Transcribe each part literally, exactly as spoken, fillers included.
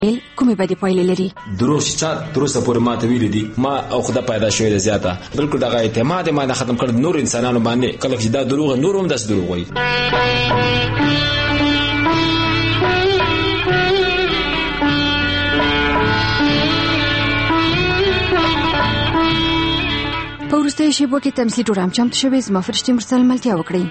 کومې بدې پایلې لري؟ دروغ چې چا تر اوسه پورې ماته ویلي دي ما او خدای پیدا شوې ده زیاته بلکل دغه اعتماد ما نه ختم کړ نور انسانانو باندې کله چې دا دروغ نور هم داس دروغ وایي. په وروستیو شیبو کې تمثیلي ډرام چمتو شوی. زما فرشتې مرسل ملتیا وکړئ.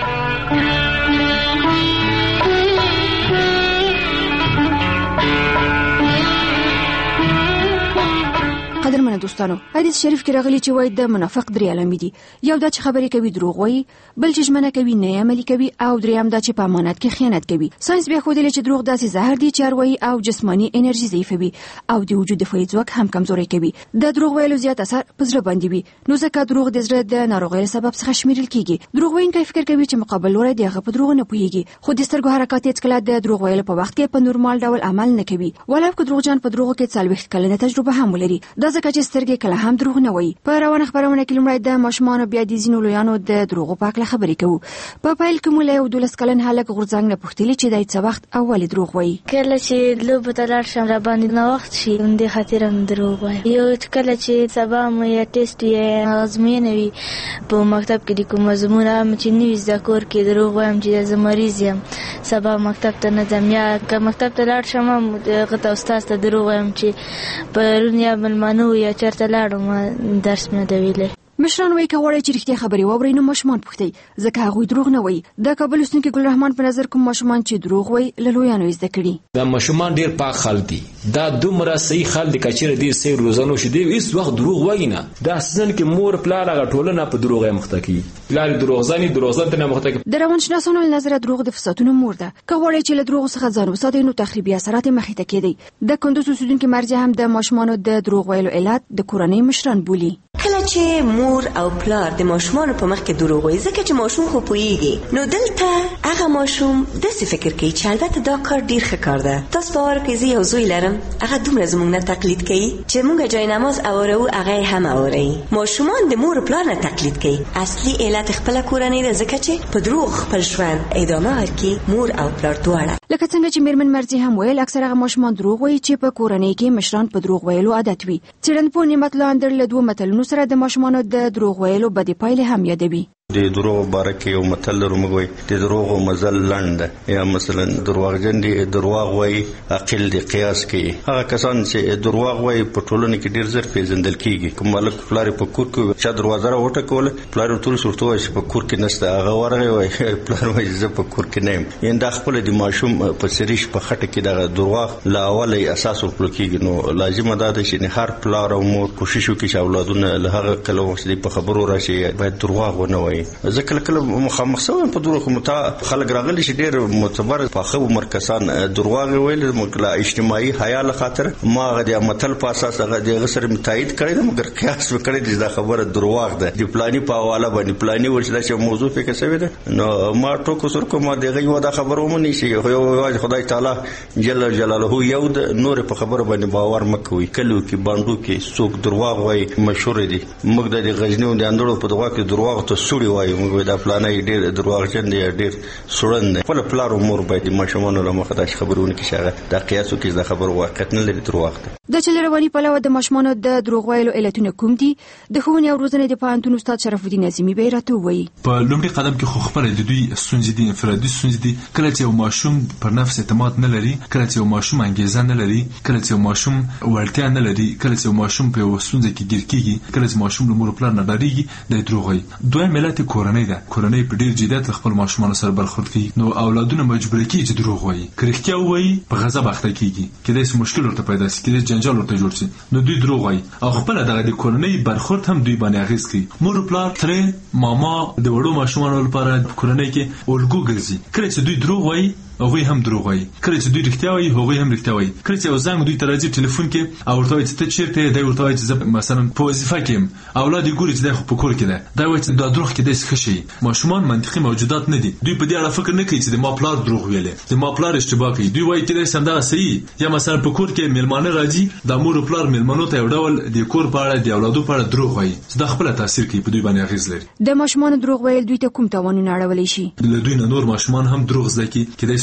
قدرمنه دوستانو، حدیث شریف کې راغلی چې وایي د منافق درې علامې دي. یو دا چې خبرې کوي دروغ وایي، بل چې ژمنه کوي نه عملي کوي، او دریم دا چې په امانت کې خیانت کوي. ساينس بیا ښودلی چې دروغ داسې زهر دي چې اروایي او جسماني انرژي ضعیفوي او د وجود دفاعي ځواک هم کمزوری کوي. د دروغ ویلو زیات اثر په زړه باندې وي، نو ځکه دروغ د زړه د ناروغۍ سبب څخه شمیرل کیږي. دروغ ویونکی فکر کوي چې مقابل لوری دی هغه په دروغ نه پوهیږي، خو د سترګو حرکات هیڅ کله د دروغ ویلو په وخت کې په نورمال ډول عمل نه کوي. ولې که دروغجن په دروغو کې څلوېښت کلنه تجربه هم ولري، دا ځکه چې سترګې کله هم دروغ نه وایي. په روانه خبرونه کې لومړی د ماشومانو بیا د ځینو لویانو د دروغو په اړه خبرې کوو. په پیل کې مو له یو دولس کلن هلک غورځنګ نه پوښتلي چې دی څه وخت او ولې دروغ وایي. کله چې لوبو ته لاړ شم راباندې ناوخت شي همدې خاطر هم دروغ وایم. یو کله چې سبا مو یا ټیسټ یا ازموینه وي په مکتب کې د کوم مضمونه چې نه وي زده کور کې دروغ وایم چې زه مریض یم سبا مکتب ته نه ځم. یا که مکتب ته لاړ شم هغه ته استاد ته دروغ وایم چې پرون یا مېلمانه یا چېرته لاړم درس مې نه دی ویلی. مشران وایي که غواړئ چې رښتیا خبرې واورئ نو ماشومان پوښتئ، ځکه هغوی دروغ نه وایي. د کابل اوسېدونکي ګل رحمان په نظر کوم ماشومان چې دروغ وایي له لویانو یې زده کړي. دا ماشومان ډېر پاک خلک دي، دا دومره صحیح خلک دي که چېرې دې صحیح روزنه وشي دی هېڅ وخت دروغ وایي نه. دا اصلاً کې مور پلار هغه ټولنه په دروغ یې مخته کوي، پلار یې دروغجن یي دروغجن ته نه مخته کوي. د روانشناسانو له نظره دروغ د فسادونو مور ده. که غواړئ چې له دروغو څخه ځان وساتئ نو تخریبي اثرات یې مخې ته کېدی. د کندوز اوسېدونکي مرجع هم د ماشومانو د دروغ ویلو علت د کورنۍ مشران بولي. کله چې مور او پلار د ماشومانو په مخ کې دروغ وایي ځکه چې ماشوم خو پوهیږي، نو دلته هغه ماشوم داسې فکر کوي چې البته دا کار ډیر ښه کار ده. تاسو باور کوئ زه یو زوی لرم هغه دومره زموږ نه تقلید کوي چې موږ جای نماز اورو هغه هم اوري. ماشومان د مور او پلار نه تقلید کوي. اصلي علت خپل کورنۍ ده ځکه چې په دروغ خپل ژوند ادامه ورکړي مور او پلار دواړه. لکه څنګه چې میرمن مرزي هم ویل اکثره هغه ماشومان دروغ وایي چې په کورنۍ کې مشران په دروغ ویلو عادت وي. څېړنپوه نعمت الله اندر له دوه متلونو سره د ماشومانو د دروغ ویلو بدې پایلې هم یادوي. د دروغ باره کې یو متل لرو موږ وایي د دروغو مزل لنډ ده، یا مثلا درواغجن دي دروغ وایي عقل دي قیاس کوي. هغه کسان چې دروغ وایي په ټولنه کې ډیر زر پیژندل کیږي. کوم مالک پلار په کور کې چې دروازه را وټکول پلار ټول صورت وایي چې په کور کې نشته، هغه ورغی وایي پلار وایي زه په کور کې نه یم. یعنې دا خپل د ماشوم په سریش په خټه کې دغه دروغ لا اوله اساس ورکول کیږي. نو لازمه ده چې هر پلار او مور کوشش وکړي چې اولادونه له هغه کله وخت په خبرو راشي باید دروغ ونه وایي. ځکه کله کله مخامخ شوم په دروغ متا خلک راغلي چې ډېر معتبر پاخه عمر کسان دروغ ویل مګلا اجتماعي حیا له خاطر ما غدي متل په اساس هغه د غسر متایید کړی مګر قیاس وکړی دا خبره دروغ ده. د پلاني په حواله باندې پلاني ورچدا چې موضوع فکر شوی ده نو ما ټوکو سر کوم دغه یو دا خبره ومني چې یو خدای تعالی جل جلاله یو د نور په خبره باندې باور مکوي. کلو کې باندې کې څوک دروغ وایي مشهور دي. موږ د غزنی او د اندړو په دغه کې دروغ ته سوري وایي موږ دا پلانې ډېر دروغجن دي ډېر سړن دي. خپل پلار امور باید ماشومان له مخه د خبرونه کې شاغه د قیاسو کې د خبر واقعیت نه لري دروغ ده. د چل رواني پلوه د ماشومانو د دروغ ویلو علتونه کوم دي؟ د ښوونې او روزنې د پوهنتون استاد شرف الدین اعظمي به راته وایي. په لومړي قدم کې خو خبره د دوی ستونزې دي، انفرادي ستونزې دي. کله چې یو ماشوم پر نفس اعتماد نه لري، کله چې یو ماشوم انګیزه نه لري، کله چې یو ماشوم وړتیا نه لري، کله چې یو ماشوم په ستونزه کې ګیر کیږي، کله چې ماشوم له مور پلان نه ډاریږي د دروغ وایي. دویم علت کورنۍ ده. کورنۍ په ډیر جديت خپل ماشومان سره برخورد کوي، نو اولادونه مجبور کیږي چې دروغ وایي. کرختیا وایي په غضب اخته کیږي، کله چې مشکل ورته پیدا شي، کله جنجال ورته جوړ شي، نو دوی دروغ وایي. او خپل دغه د کورنۍ برخورد هم دوی باندې اغیز کوي. مور پلار تر ماما د وړو ماشومان لپاره کورنۍ کې الګو ګرځي. کله چې دوی دروغ وایي هغه هم دروغ وایي، کله چې دوی رښتیا وایي هغه هم رښتیا وایي. کله چې زنګ دوی ته راځي ټلیفون کې او ورته وایي چې ته چیرته دی، ورته وایي چې مثلا په وظیفه کې اولاد یې ګوري چې د په کور کې ده، دا وایي چې دا دروغ کې د ښه شي. ماشومان منطقي موجودات نه دي. دوی په دې اړه فکر نه کوي چې د ما پلار دروغ ویلي، د ما پلار اشتباه کوي. دوی وایي چې دا سم دا صحیح. یا مثلا په کور کې میلمانه راځي، د مور او پلار میلمنو ته یو ډول د کور په اړه د اولادو په اړه دروغ وایي، دا خپل تاثیر کوي، په دوی باندې اغیز لري. د ماشومان دروغ ویل دوی ته کوم تاوانونه اړولی شي؟ د دوی نه نور ماشومان هم دروغ زده کوي، چې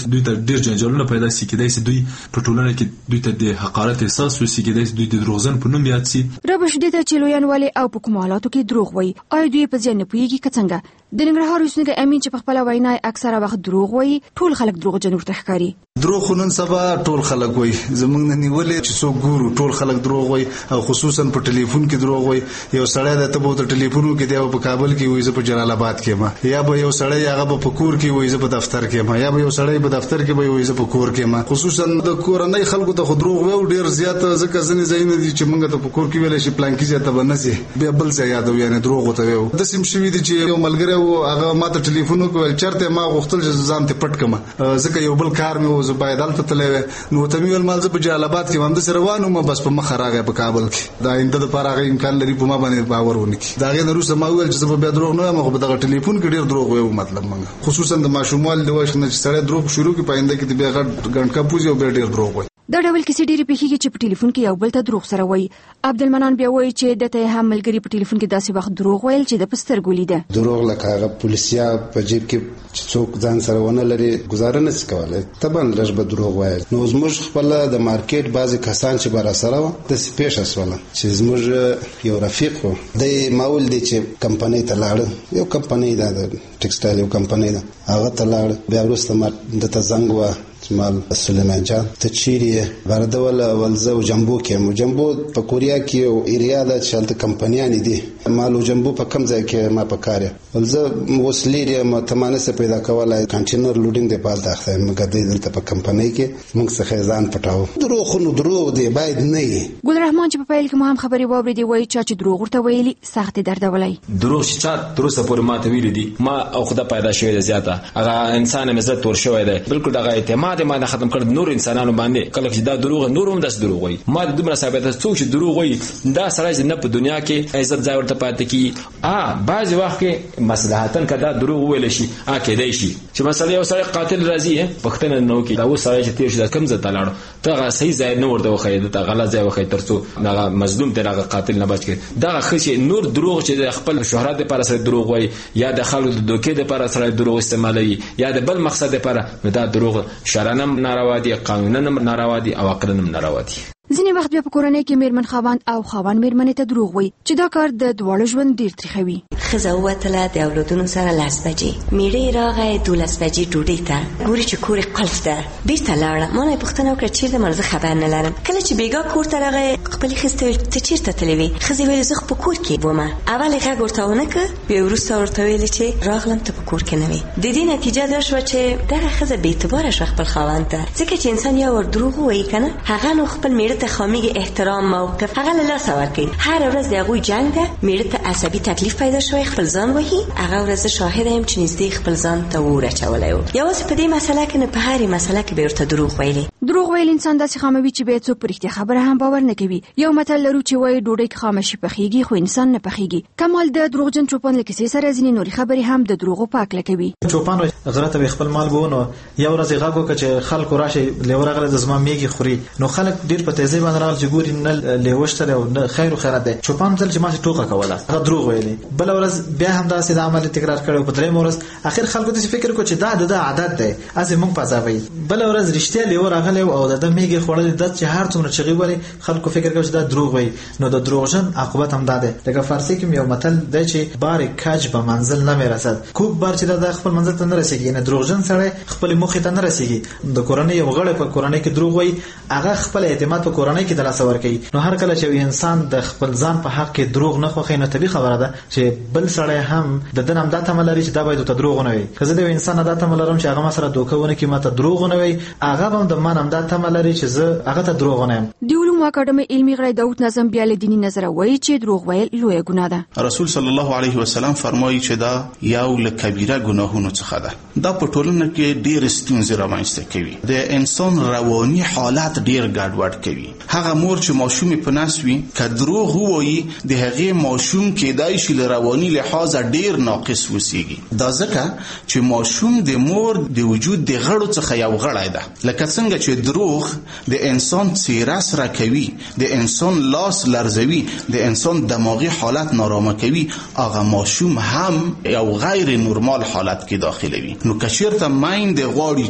دوی ته ډیر جنجالونه پیدا سي، کېدای سي دوی په ټولنه کې دوی ته د حقارت احساس وسي، کېدای سي دوی د دروغجن په نوم یاد سي. ربش دې ته چې لویان والي او په کوم حالاتو کې دروغ وایي، آیا دوی په ځان نه پوهېږي که څنګه؟ د ننګرهار اوسېدونکی امین چې په خپله وینا اکثره وخت دروغ وایي، ټول خلک دروغجن ورته ښکاري. دروغ خو نن سبا ټول خلک وایي، زموږ نه نیولې چې څوک ګورو ټول خلک دروغ وایي، او خصوصا په ټلیفون کې دروغ وایي. یو سړی د ته په ټلیفون کې دی په کابل کې وایي زه په جلال آباد کې ما، یا به یو سړی هغه په کور کې وایي زه په دفتر کې ما، یا به یو سړی په دفتر کې وایي زه په کور کې ما. خصوصا د کورنۍ خلکو ته خو دروغ وایي ډیر زیات، ځکه ځینې ځایونه دي چې موږ ته په کور کې ویل شي پلان کې ځای ته به نه ځي، بیا بل ځای یادو، یعنې دروغ ورته وایو. داسې هم شوي دي چې یو ملګری و هغه ما ته ټلیفون وکړ چېرته ما غوښتل چې ځان ته پټ کړم، ځکه یو بل کار مې و زه باید هلته تللی وی. نو ورته مې ویل ما زه په جلال آباد کې همداسې روان وم، بس په مخه راغی په کابل کې. د آینده دپاره هغه امکان لري په ما باندې باور ونه کړي. د هغې نه وروسته ما وویل چې زه به بیا دروغ نه وایم، خو په دغه ټلیفون کې ډېر دروغ ویو. مطلب موږ خصوصا د ماشوموالي د وخت نه چې سړی دروغ شروع کړي په آینده کې د بیا غټ ګنډکه پوځي او بیا ډېر دروغ وایي. دا ډول کیسې ډېرې پېښېږي چې په ټلیفون کې یو بل ته دروغ سره وایي. عبدالمنان بیا وایي چې دته یې هم ملګري په ټلیفون کې داسې وخت دروغ ویل چې د په سترګو لیده. دروغ لکه هغه پولیسیا په جیب کې چې څوک ځان سره ونه لري ګزاره نه شي کولی، طبعا لږ به دروغ وایي. نو زموږ خپله د مارکیټ بعضې کسان چې به راسره وه داسې پېښه شوله چې زموږ یو رفیق و، دی معول دی چې کمپنۍ ته لاړه، یو کمپنۍ ده د ټکسټایل یو کمپنۍ ده، هغه ته لاړه. بیا وروسته ما دته زنګ وه مال سلیمان جان ته چیرې یې؟ بارده وله ول زه و جمبو کې یم. جمبو په کوریا کې یو ایریا ده چې هلته کمپنیانې دي، مال و جمبو په کم ځای کې ما په کار یم. ول زه اوس لیر یم ته ما نسه پیدا کولی، کانټینر لوډینګ دی په هلته اخته یم، مګر دی دلته په کمپنۍ کې موږ څخه یې ځان پټاو. دروغ خو نو دروغ دی، باید نه وي. ګلرحمان چې په پیل کې مو هم خبرې واورېدې وایي چا چې دروغ ورته ویلي سخت یې دردولی. دروغ چې چا تر اوسه پورې ما ته ویلي دي، ما او خدا پیدا شوې ده زیاته، هغه انسان مې زړه تور شوی دی، بلکل دغه اعتماد یې ما نه ختم کړ نور انسانانو باندې. کله چې دا دروغ نور هم داسې دروغ وایي، ما د دومره ثابته څوک چې دروغ وایي دا سړی چې نه په دنیا کې عزت ځای ورته پاتې کېږي. ا بعضې وخت کې مصلحتاً که دا دروغ وویلی شي ا کېدی شي چې مثلا یو سړی قاتل راځي پوښتنه نه وکړي دا اوس سړی چې تېر شو دا کوم ځای ته لاړو، ته هغه صحیح ځای نه ورته وښیې، دته غلط ځای وښیې تر څو دغه مظلوم ته هغه قاتل نه بچ کړي. دغه ښه چې نور دروغ چې د خپل شهرت دپاره سړی دروغ وایي، یا د خلکو د دوکې دپاره سړی دروغ استعمالوي، یا د بل مقصد دپاره، نو دا دروغ شرعاً هم ناروا دي، قانونا هم ناروا دي، او عقلاً هم ناروا دي. ځینې وخت بیا په کورنۍ کې میرمن خاوند او خاوند میرمنې ته دروغ وایي چې دا کار د دواړو ژوند ډېر تریخوي. ښځه ووتله د اولادونو سره لس بجې، میړه راغی دولس بجې ډوډۍ ته، ګوري چې کور یې قلف ده، بېرته لاړه. ما نه یې پوښتنه وکړه چېرته م؟ زه خبر نه لرم. کله چې بېګا کور ته راغی خپلې ښځې ته ویل ته چېرته تللې وې؟ ښځې ویلې زه خو په کور کې ومه. اول یې غږ ورته ونه کړ، بیا وروسته ورته ویلې چې راغلم ته په کور کې نه وې. د دې نتیجه دا شوه چې دغه ښځه بې اعتباره شوه خپل خاوند ته، ځکه چې انسان یا ور دروغ ووایي که نه، هغه نو خپل میړه ته خامېږي احترام موقف هغه له لاسه ورکوي. هر ورځ د هغوی جنګ ده، میړه ته عصبي تکلیف پیدا شوی، خپل ځان وهي. هغه ورځ زه شاهده یم چې نږدې خپل ځان ته اور اچولی و. یوازې په دې مسله کې نه، په هرې مسله کې به ورته دروغ ویلې. دروغ ویل انسان داسې خاموي چې بیا څوک په رښتیا خبره هم باور نه کوي. یو متل لرو چې وایي ډوډۍ که خامه شي پخېږي، خو انسان نه پخېږي. کمال د دروغجن چوپان له کیسې سره ځینې نورې خبرې هم د دروغو پاکله کوي. چوپان غره ته خپل مال بونو، یو ورځ یې غږ وکړ چې خلکو راشي لیوه راغلی د زما میږي خوري. نو خلک ډېر په تیزۍ باندې راغلل چې ګوري نه لیوه شته او نه خیر و خیرات دی. چوپان ځل چې ماسې ټوکه کوله، هغه دروغ ویلي. بله ورځ بیا هم داسې د عمل تکرار کړی. په درېیمه ورځ اخر خلکو داسې فکر وکړو چې دا د ده عادت دی، هسې موږ پځوئ. بله ورځ رښتیا لیوه راغلی او د ده میږي خوړلې، ده چې هر څومره چغې ولې خلکو فکر کوي چې دا دروغ وایي. نو د دروغجن عاقبت هم دا دی. لکه فارسي کې یو متل دی چې بار کج به منزل نه میرسد، کوږ بار چې دا خپل منزل ته نه رسېږي، یعنې دروغجن سړی خپلې موخې ته نه رسېږي. د کورنۍ یو غړی په کورنۍ کې دروغ وایي، هغه خپل اعتماد په کورنۍ کې د لاسه ورکوي. نو هر کله چې یو انسان د خپل ځان په حق کې دروغ نه خوښوي، نو طبیعي خبره ده چې بل سړی هم د ده نه هم دا تمه لري چې دا باید ورته دروغ ونه وایي. که زه د یو انسان نه دا تمه لرم چې هغه ما سره دوکه ونه کړي، ما ته دروغ ونه وایي، هغه به هم د ما نه هم دا تمه لري چې زه هغه ته دروغ ونه یم. د علومو اکاډمۍ علمي غړی داود نظم بیا له دیني نظره وایي چې دروغ ویل لویه ګناه ده. رسول صلی الله علیه وسلم فرمایي چې دا یو له کبیره ګناهونو څخه ده. دا په ټولنه کې ډېرې ستونزې رامنځته کوي، د انسان رواني حالت ډېر ګډوډ کوي. هغه مور چې ماشوم په نس وي که دروغ ووایي، د هغې ماشوم کیدای شي له رواني لحاظه ډېر ناقص وسیږي. دا ځکه چې ماشوم د مور د وجود د غړو څخه یو غړی ده. لکه څنګه چې دروغ د انسان څیره سره کوي، د انسان لاس لرزوي، د انسان دماغي حالت نارامه کوي، هغه ماشوم هم یو غیر نورمال حالت کې داخلوي. نو که چېرته میندې غواړي چې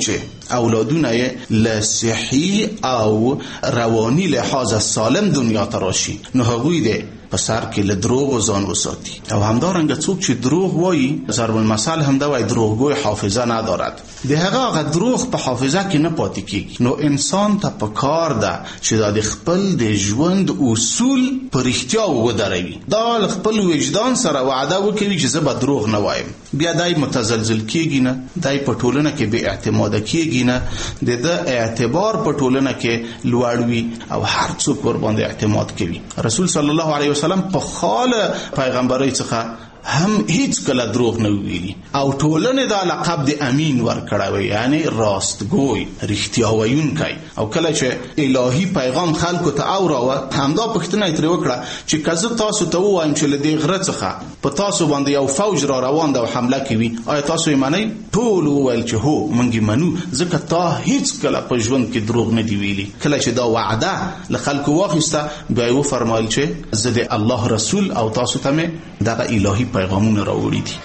اولادونه یې له صحي او رواني لحاظ سالم دنیا ته راشي، نو هغوی دی په سر کې له دروغ ځان وساتي. او همدارنګه څوک چې دروغ وایي، ضرب المثل هم دا وایي دروغگوی حافظه ندارد. د هغه هغه دروغ په حافظه کې نه پاتې کیږي. نو انسان ته په کار ده چې دا د خپل د ژوند اصول په رښتیا ودروي، دا خپل وجدان سره وعده وکوي چې زه به دروغ نه وایم. بیا دای متزلزل کیږي نه، دای په ټولنه کې بې اعتماده کیږي نه، د د اعتبار په ټولنه کې لوړ وي او هر څوک ور باندې اعتماد کوي. رسول صلی الله علیه وسلم په خاله پیغمبري څخه هم هیڅ کله دروغ نه ویلي او ټولنه دا لقب د امین ورکړی، یعنی راستګوی، رښتیا ویونکی. او کله چې الهي پیغام خلکو ته اوراوه، همدا پوښتنه یې ترې وکړه چې که زه تاسو ته ووایم چې له دې غره څخه په تاسو باندې یو فوج را روان ده او حمله کوي، آیا تاسو یې منئ؟ ټول وویل چې هو، موږ یې منو، ځکه تا هیڅ کله په ژوند کې دروغ نه دی ویلي. کله چې دا وعده له خلکو واخیسته، بیا یې وفرمایل چې زه د الله رسول او تاسو ته مې دغه الهي پیغامونه راوړي دي.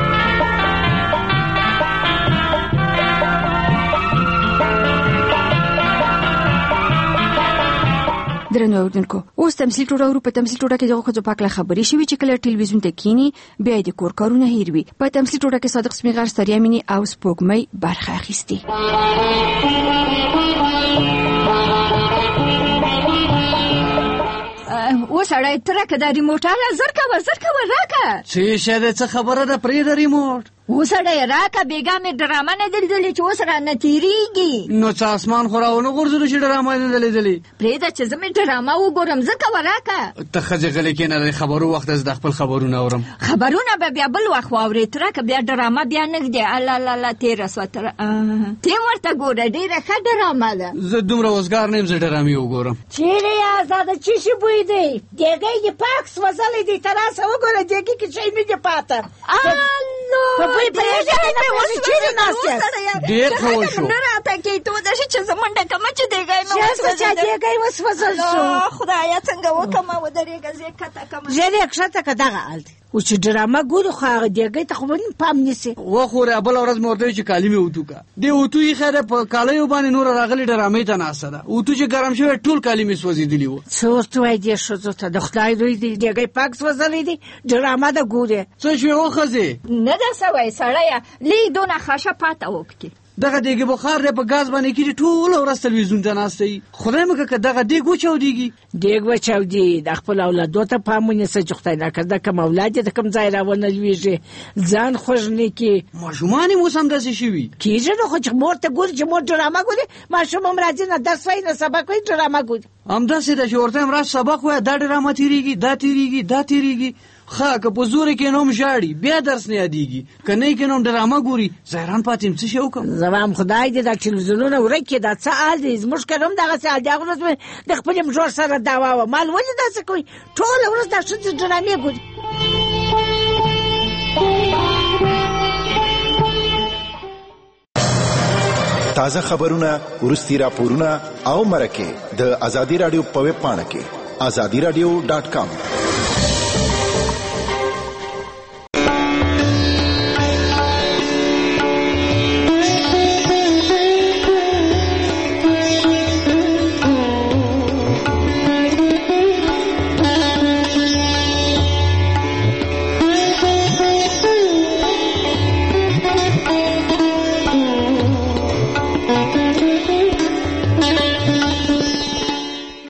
درنو اوردونکو، اوس تمثیل ټوړه په تمثیل ټوړه کې دغه خو پاکله خبرې شوي چې کله ټلویزیون ته کینی بیا د کور کارونه هیر وي. په تمثیل ټوړه کې صادق سمیغر، ستړیا مینی او سپوږمۍ برخه اخیستي. و سړی ترکه د ریموټ اله زر کوه زر کوه راکه. څه شه ده، څه خبره ده پرې د ریموټ؟ و سړی راکه، بیګا مې ډرامه نه دی لیدلې چې اوس رانه تېرېږي. نو څه اسمان خو راونه غورځولو چې ډرامه یې نه ده لیدلې؟ پرېږده چې زه مې ډرامه وګورم، زه کوه راکه. ته ښځې غلې کښېنه، د خبرو وخت زه د خپل خبرونه اورم. خبرونه به بیا بل وخت واورې ترکه، بیا ډرامه بیا نږدې. الله لاله تېره سوه تر ته ورته ګوره، ډېره ښه ډرامه ده. زه دومره وزګار نه یم، زه ډرامې وګورم. چېرې یې ازاده څه شي بوی دی؟ دیګی دې پاک سوځلی دی، ته راسه وګوره دیګي کې شی نه دی پاته. ډېر ښه وشو. نه راته کې تو داسې چې زه منډه کومه چې دیګی نه وسوځېده. دیګی وسوځل شو. خدایه څنګه وکړمه، ودرېږه زه یې کښته کړم. ژر یې کښته که دغه حال دی. و چې ډرامه ګورو خو هغه دیګی ته خو به پام نیسي. وخوره، بله ورځ مې ورته ویل چې کالي مې اوتو که. دې اوتو ایښی دی په کالیو باندې، نوره راغلې ډرامې ته ناسته ده. اوتو چې ګرم شوی ټول کالي مې سوځېدلي وو. څه ورته وایي دې ښځو ته؟ د خدای دوی دی، دیګی پاک سوځلی دی، ډرامه ده ګورې. څه شوې و ښځې؟ نه ده څه وایي سړیه، لږ دونه خاشه پاته وپکې. دغه دیګ بخار دی په ګاز باندې کېږي، ټوله ورځ تلویزیون ته ناسته وي. خدای مه کړه که دغه دیګ وچاودېږي. دیګ وچاودي، د خپل اولادو ته پام ونیسه چې خدای ناکرده کوم اولاد یې د کوم ځای راونه لویږي، ځان خوږ نه کړي. ماشومان یې اوس همداسې شوي کېږي. نو خو چې مور ته ګوري چې مور ډرامه ګوري، ماشوم هم راځي نه درس وایي نه سبق وایي، ډرامه ګوري. همداسې ده چې ورته هم راشه سبق وایه، دا ډرامه تېرېږي، دا تېرېږي، دا تېرېږي. ښه که په زوره کې نوم ژاړي، بیا درس نه یادېږي، که نه یې کې نوم ډرامه ګوري، زه حیران پاتې یم څه شی وکړم. زه وایم خدای دې دا ټلویزیونونه ورک کړي، دا څه حال دی؟ زموږ کره هم دغسې حال دی. هغه ورځ مې د خپلې مژور سره دعوا وه، مال ولې داسې کوئ؟ ټوله ورځ دا ښځې ډرامې ګوري. تازه خبرونه، وروستي راپورونه او مرکې د ازادي راډیو په ویب پاڼه کې ازادي راډیو ډاټ کام